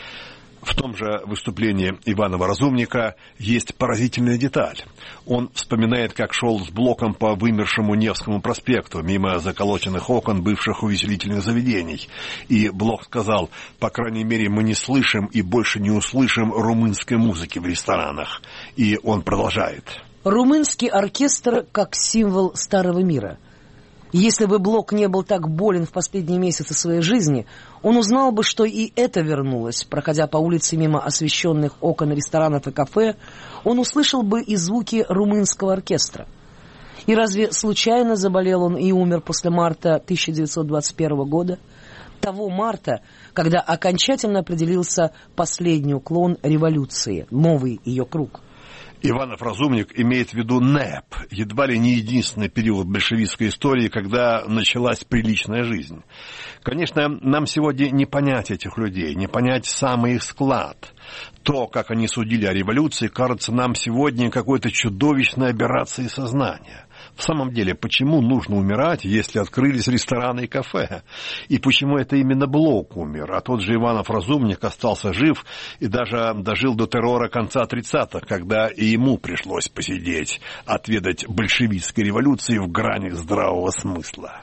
В том же выступлении Иванова-Разумника есть поразительная деталь. Он вспоминает, как шел с Блоком по вымершему Невскому проспекту, мимо заколоченных окон бывших увеселительных заведений. И Блок сказал: по крайней мере, мы не слышим и больше не услышим румынской музыки в ресторанах. И он продолжает. Румынский оркестр как символ старого мира. Если бы Блок не был так болен в последние месяцы своей жизни, он узнал бы, что и это вернулось. Проходя по улице мимо освещенных окон ресторанов и кафе, он услышал бы и звуки румынского оркестра. И разве случайно заболел он и умер после марта тысяча девятьсот двадцать первого года? Того марта, когда окончательно определился последний уклон революции, новый ее круг. Иванов-Разумник имеет в виду НЭП, едва ли не единственный период большевистской истории, когда началась приличная жизнь. Конечно, нам сегодня не понять этих людей, не понять самый их склад. То, как они судили о революции, кажется нам сегодня какой-то чудовищной аберрацией сознания. В самом деле, почему нужно умирать, если открылись рестораны и кафе? И почему это именно Блок умер, а тот же Иванов-Разумник остался жив и даже дожил до террора конца тридцатых, когда и ему пришлось посидеть, отведать большевистской революции в гранях здравого смысла.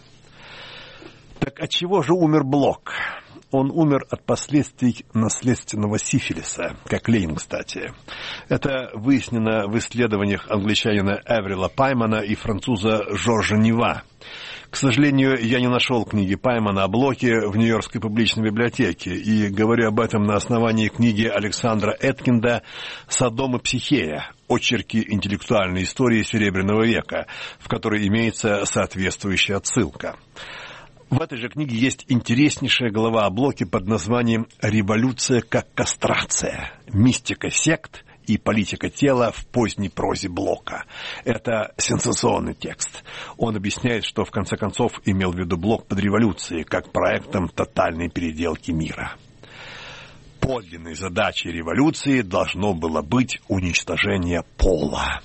Так от чего же умер Блок? Он умер от последствий наследственного сифилиса, как Ленин, кстати. Это выяснено в исследованиях англичанина Эврила Паймана и француза Жоржа Нива. К сожалению, я не нашел книги Паймана о Блоке в Нью-Йоркской публичной библиотеке, и говорю об этом на основании книги Александра Эткинда «Содом и Психея. Очерки интеллектуальной истории Серебряного века», в которой имеется соответствующая отсылка. В этой же книге есть интереснейшая глава о Блоке под названием «Революция как кастрация. Мистика сект и политика тела в поздней прозе Блока». Это сенсационный текст. Он объясняет, что в конце концов имел в виду Блок под революцией, как проектом тотальной переделки мира. Подлинной задачей революции должно было быть уничтожение пола.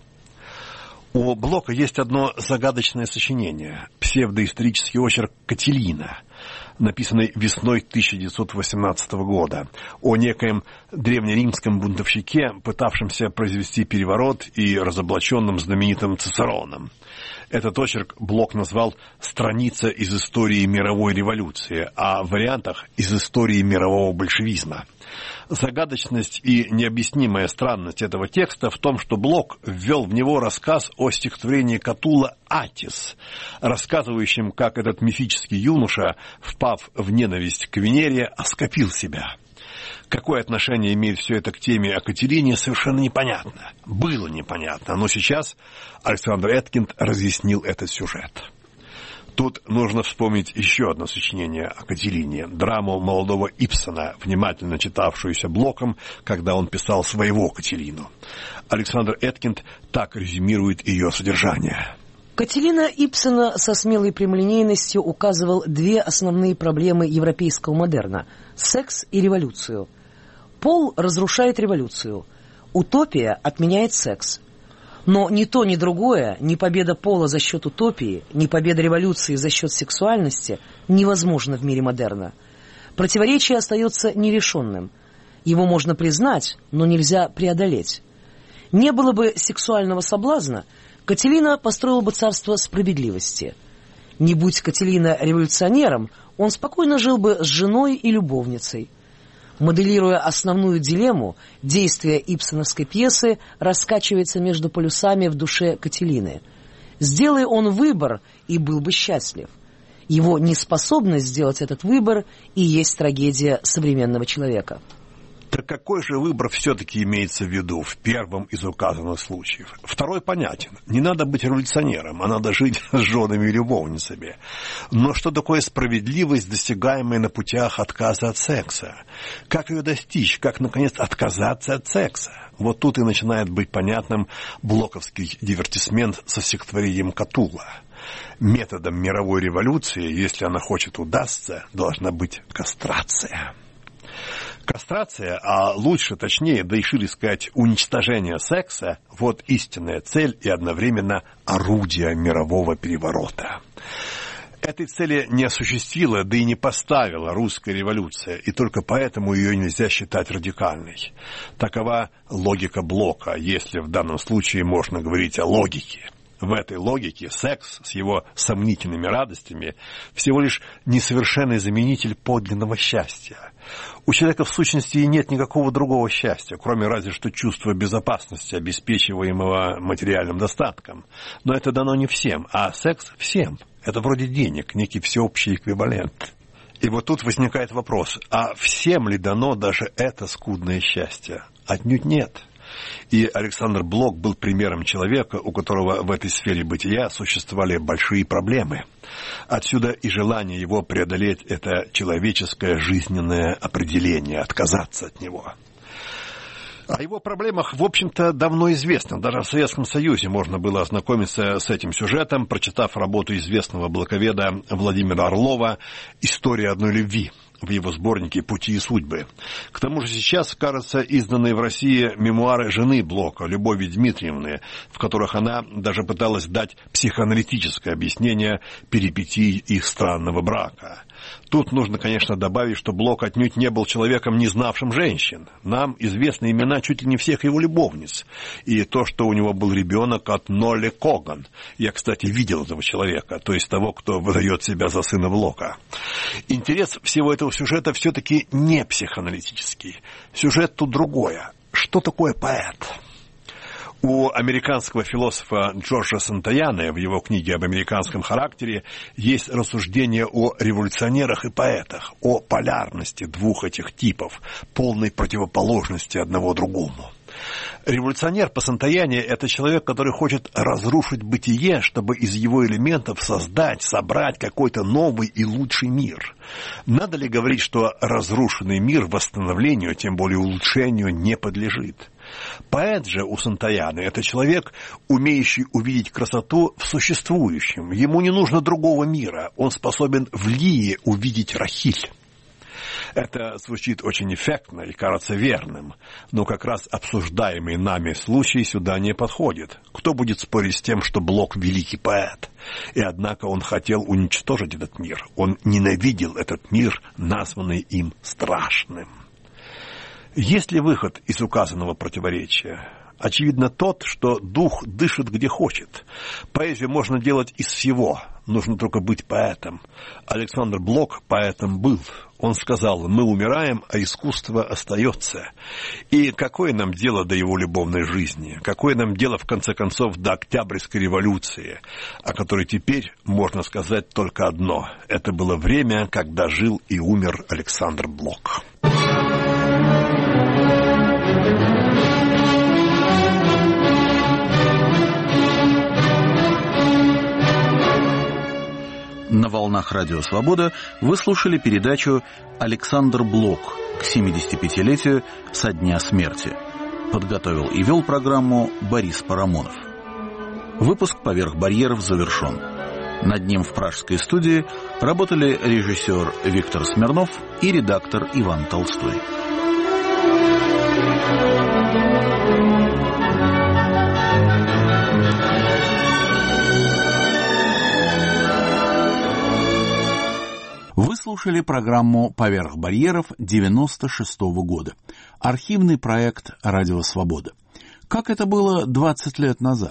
У Блока есть одно загадочное сочинение, псевдоисторический очерк «Кателина», написанный весной тысяча девятьсот восемнадцатого года, о некоем древнеримском бунтовщике, пытавшемся произвести переворот и разоблаченном знаменитым Цицероном. Этот очерк Блок назвал «Страница из истории мировой революции», а в вариантах «Из истории мирового большевизма». Загадочность и необъяснимая странность этого текста в том, что Блок ввел в него рассказ о стихотворении Катулла «Атис», рассказывающем, как этот мифический юноша, впав в ненависть к Венере, оскопил себя. Какое отношение имеет все это к теме о Катерине, совершенно непонятно. Было непонятно, но сейчас Александр Эткинд разъяснил этот сюжет. Тут нужно вспомнить еще одно сочинение о Катерине, драму молодого Ибсена, внимательно читавшуюся Блоком, когда он писал своего Катерину. Александр Эткинд так резюмирует ее содержание. Катерина Ибсена со смелой прямолинейностью указывал две основные проблемы европейского модерна – секс и революцию. Пол разрушает революцию, утопия отменяет секс. Но ни то, ни другое, ни победа пола за счет утопии, ни победа революции за счет сексуальности невозможно в мире модерна. Противоречие остается нерешенным. Его можно признать, но нельзя преодолеть. Не было бы сексуального соблазна, Кателина построил бы царство справедливости. Не будь Кателина революционером, он спокойно жил бы с женой и любовницей. Моделируя основную дилемму, действие ибсеновской пьесы раскачивается между полюсами в душе Кателины. Сделай он выбор, и был бы счастлив. Его неспособность сделать этот выбор и есть трагедия современного человека. Так какой же выбор все-таки имеется в виду в первом из указанных случаев? Второй понятен. Не надо быть революционером, а надо жить с женами и любовницами. Но что такое справедливость, достигаемая на путях отказа от секса? Как ее достичь? Как, наконец, отказаться от секса? Вот тут и начинает быть понятным блоковский дивертисмент со стихотворением Катулла. Методом мировой революции, если она хочет удастся, должна быть кастрация. Кастрация, а лучше, точнее, да и шире сказать, уничтожение секса – вот истинная цель и одновременно орудие мирового переворота. Этой цели не осуществила, да и не поставила русская революция, и только поэтому ее нельзя считать радикальной. Такова логика Блока, если в данном случае можно говорить о логике. В этой логике секс с его сомнительными радостями всего лишь несовершенный заменитель подлинного счастья. У человека в сущности нет никакого другого счастья, кроме разве что чувства безопасности, обеспечиваемого материальным достатком. Но это дано не всем, а секс всем. Это вроде денег, некий всеобщий эквивалент. И вот тут возникает вопрос, а всем ли дано даже это скудное счастье? Отнюдь нет. И Александр Блок был примером человека, у которого в этой сфере бытия существовали большие проблемы. Отсюда и желание его преодолеть это человеческое жизненное определение, отказаться от него. О его проблемах, в общем-то, давно известно. Даже в Советском Союзе можно было ознакомиться с этим сюжетом, прочитав работу известного блоковеда Владимира Орлова «История одной любви» в его сборнике «Пути и судьбы». К тому же сейчас, кажется, изданные в России мемуары жены Блока, Любови Дмитриевны, в которых она даже пыталась дать психоаналитическое объяснение перипетий их странного брака. Тут нужно, конечно, добавить, что Блок отнюдь не был человеком, не знавшим женщин. Нам известны имена чуть ли не всех его любовниц. И то, что у него был ребенок от Нолли Коган. Я, кстати, видел этого человека, то есть того, кто выдает себя за сына Блока. Интерес всего этого сюжета все-таки не психоаналитический. Сюжет тут другое. Что такое поэт? У американского философа Джорджа Сантаяна в его книге об американском характере есть рассуждение о революционерах и поэтах, о полярности двух этих типов, полной противоположности одного другому. Революционер по Сантаяне – это человек, который хочет разрушить бытие, чтобы из его элементов создать, собрать какой-то новый и лучший мир. Надо ли говорить, что разрушенный мир восстановлению, тем более улучшению, не подлежит? Поэт же у Сантаяна – это человек, умеющий увидеть красоту в существующем. Ему не нужно другого мира, он способен в Лии увидеть Рахиль. Это звучит очень эффектно и кажется верным, но как раз обсуждаемый нами случай сюда не подходит. Кто будет спорить с тем, что Блок – великий поэт? И однако он хотел уничтожить этот мир. Он ненавидел этот мир, названный им страшным. Есть ли выход из указанного противоречия? Очевидно тот, что дух дышит где хочет. Поэзию можно делать из всего, нужно только быть поэтом. Александр Блок поэтом был. Он сказал: мы умираем, а искусство остается. И какое нам дело до его любовной жизни? Какое нам дело, в конце концов, до Октябрьской революции, о которой теперь можно сказать только одно. Это было время, когда жил и умер Александр Блок. На волнах Радио Свобода вы слушали передачу «Александр Блок. К семидесятипятилетию со дня смерти». Подготовил и вел программу Борис Парамонов. Выпуск «Поверх барьеров» завершен. Над ним в пражской студии работали режиссер Виктор Смирнов и редактор Иван Толстой. Вы слушали программу «Поверх барьеров» девяносто шестого года. Архивный проект «Радио Свобода». Как это было двадцать лет назад?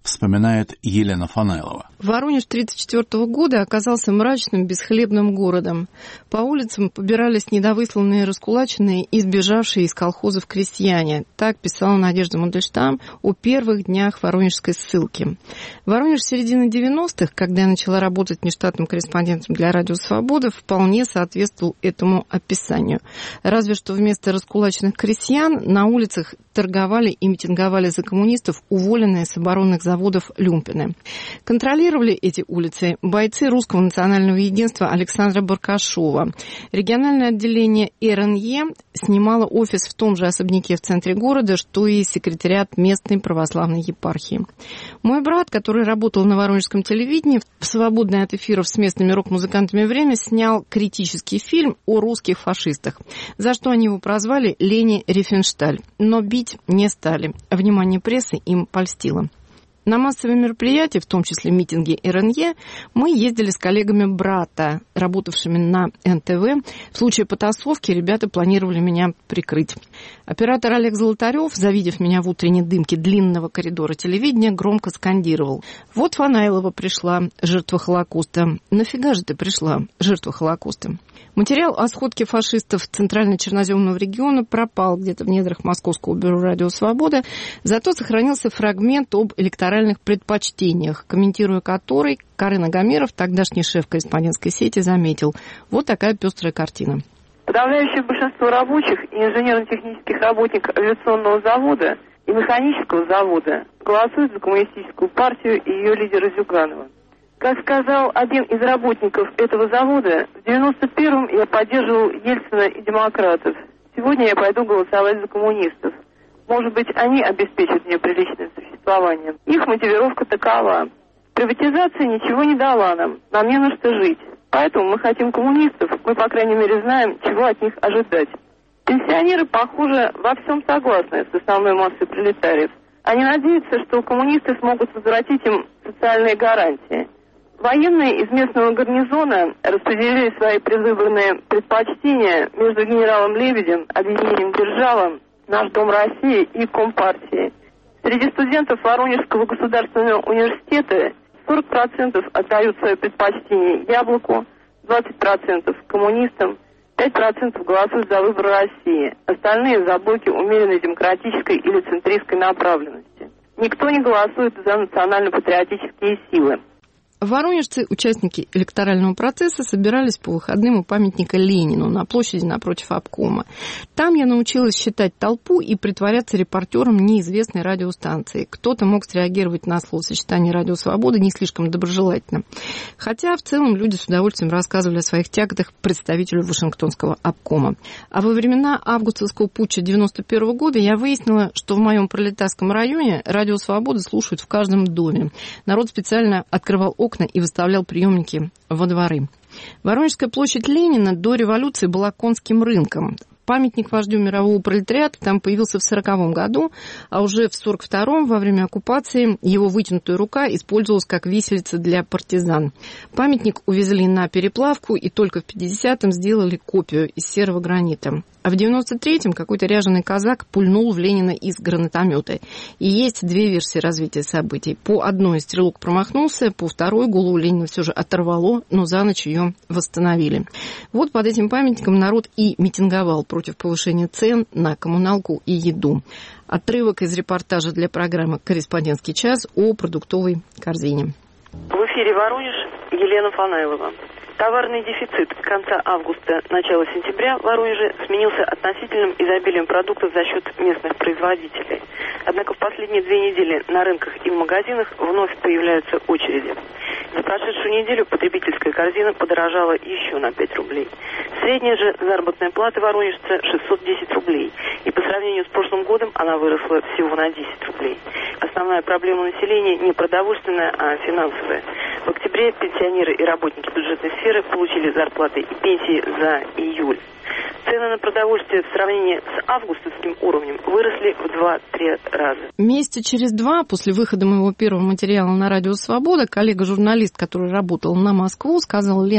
вспоминает Елена Фанайлова. Воронеж тысяча девятьсот тридцать четвёртого года оказался мрачным, бесхлебным городом. По улицам побирались недовысланные, раскулаченные и сбежавшие из колхозов крестьяне. Так писала Надежда Мандельштам о первых днях воронежской ссылки. Воронеж середины девяностых, когда я начала работать внештатным корреспондентом для «Радио Свобода», вполне соответствовал этому описанию. Разве что вместо раскулаченных крестьян на улицах торговали и митинговали за коммунистов уволенные с оборонных заводов люмпины. Контролировали эти улицы бойцы Русского национального единства Александра Баркашова. Региональное отделение эр эн е снимало офис в том же особняке в центре города, что и секретариат местной православной епархии. Мой брат, который работал на воронежском телевидении, в свободное от эфиров с местными рок-музыкантами время снял критический фильм о русских фашистах, за что они его прозвали Лени Рифеншталь. Но бить не стали. Внимание прессы им польстило. На массовые мероприятия, в том числе митинги эр эн е, мы ездили с коллегами брата, работавшими на эн тэ вэ. В случае потасовки ребята планировали меня прикрыть. Оператор Олег Золотарев, завидев меня в утренней дымке длинного коридора телевидения, громко скандировал: «Вот Фанайлова пришла, жертва Холокоста. Нафига же ты пришла, жертва Холокоста?» Материал о сходке фашистов Центрально-Черноземного региона пропал где-то в недрах Московского бюро «Радио Свобода», зато сохранился фрагмент об электоральных предпочтениях, комментируя который, Карен Агамеров, тогдашний шеф корреспондентской сети, заметил: вот такая пестрая картина. Подавляющее большинство рабочих и инженерно-технических работников авиационного завода и механического завода голосуют за коммунистическую партию и ее лидера Зюганова. Как сказал один из работников этого завода, в девяносто первом я поддерживал Ельцина и демократов. Сегодня я пойду голосовать за коммунистов. Может быть, они обеспечат мне приличное существование. Их мотивировка такова: приватизация ничего не дала нам, нам не на что жить. Поэтому мы хотим коммунистов, мы, по крайней мере, знаем, чего от них ожидать. Пенсионеры, похоже, во всем согласны с основной массой пролетариев. Они надеются, что коммунисты смогут возвратить им социальные гарантии. Военные из местного гарнизона распределили свои предвыборные предпочтения между генералом Лебедем, объединением «Держава», «Наш Дом России» и Компартией. Среди студентов Воронежского государственного университета сорок процентов отдают свое предпочтение «Яблоку», двадцать процентов коммунистам, пять процентов голосуют за выбор России, остальные за блоки умеренной демократической или центристской направленности. Никто не голосует за национально-патриотические силы. Воронежцы, участники электорального процесса, собирались по выходным у памятника Ленину на площади напротив обкома. Там я научилась считать толпу и притворяться репортером неизвестной радиостанции. Кто-то мог среагировать на словосочетание «Радио Свобода» не слишком доброжелательно. Хотя в целом люди с удовольствием рассказывали о своих тяготах представителю Вашингтонского обкома. А во времена августовского путча девяносто первого года я выяснила, что в моем пролетарском районе «Радио Свобода» слушают в каждом доме. Народ специально открывал окна и выставлял приемники во дворы. Воронежская площадь Ленина до революции была конским рынком. Памятник вождю мирового пролетариата там появился в сороковом году, а уже в сорок втором, во время оккупации, его вытянутая рука использовалась как виселица для партизан. Памятник увезли на переплавку и только в пятидесятом сделали копию из серого гранита. А в девяносто третьем какой-то ряженый казак пульнул в Ленина из гранатомета. И есть две версии развития событий. По одной стрелок промахнулся, по второй голову Ленина все же оторвало, но за ночь ее восстановили. Вот под этим памятником народ и митинговал против повышения цен на коммуналку и еду. Отрывок из репортажа для программы «Корреспондентский час» о продуктовой корзине. В эфире Воронеж, Елена Фанайлова. Товарный дефицит с конца августа, начала сентября в Воронеже сменился относительным изобилием продуктов за счет местных производителей. Однако в последние две недели на рынках и в магазинах вновь появляются очереди. За прошедшую неделю потребительская корзина подорожала еще на пять рублей. Средняя же заработная плата воронежца шестьсот десять рублей. И по сравнению с прошлым годом она выросла всего на десять рублей. Основная проблема населения не продовольственная, а финансовая. В октябре пенсионеры и работники бюджетной сферы получили зарплаты и пенсии за июль. Цены на продовольствие в сравнении с августовским уровнем выросли в два-три раза. Месяца через два после выхода моего первого материала на «Радио Свобода» коллега-журналист, который работал на Москву, сказал: «Лена,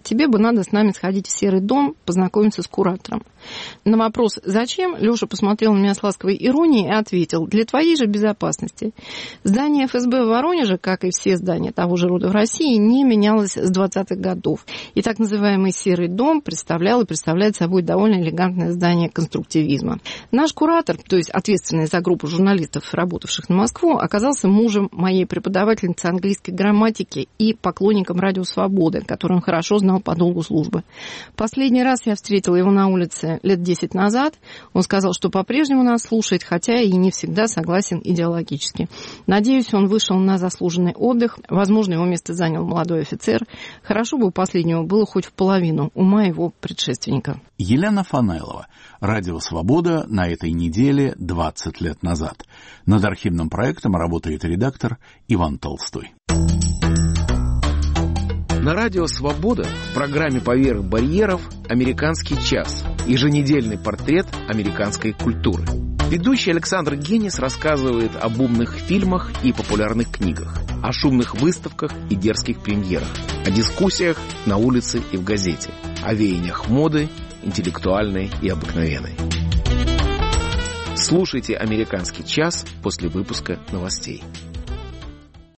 тебе бы надо с нами сходить в Серый дом, познакомиться с куратором. На вопрос «Зачем?» Леша посмотрел на меня с ласковой иронией и ответил: для твоей же безопасности. Здание эф эс бэ в Воронеже, как и все здания того же рода в России, не менялось с двадцатых годов. И так называемый Серый дом представлял и представляет собой довольно элегантное здание конструктивизма. Наш куратор, то есть ответственный за группу журналистов, работавших на Москву, оказался мужем моей преподавательницы английской грамматики и поклонником Радио Свободы, который он хорошо знал по долгу службы. Последний раз я встретила его на улице лет десять назад. Он сказал, что по-прежнему нас слушает, хотя и не всегда согласен идеологически. Надеюсь, он вышел на заслуженный отдых. Возможно, его место занял молодой офицер. Хорошо бы у последнего было хоть в половину ума его предшественника. Елена Фанайлова. Радио «Свобода» на этой неделе двадцать лет назад. Над архивным проектом работает редактор Иван Толстой. На радио «Свобода» в программе «Поверх барьеров» «Американский час» – еженедельный портрет американской культуры. Ведущий Александр Генис рассказывает об умных фильмах и популярных книгах, о шумных выставках и дерзких премьерах, о дискуссиях на улице и в газете, о веяниях моды, интеллектуальной и обыкновенной. Слушайте «Американский час» после выпуска новостей.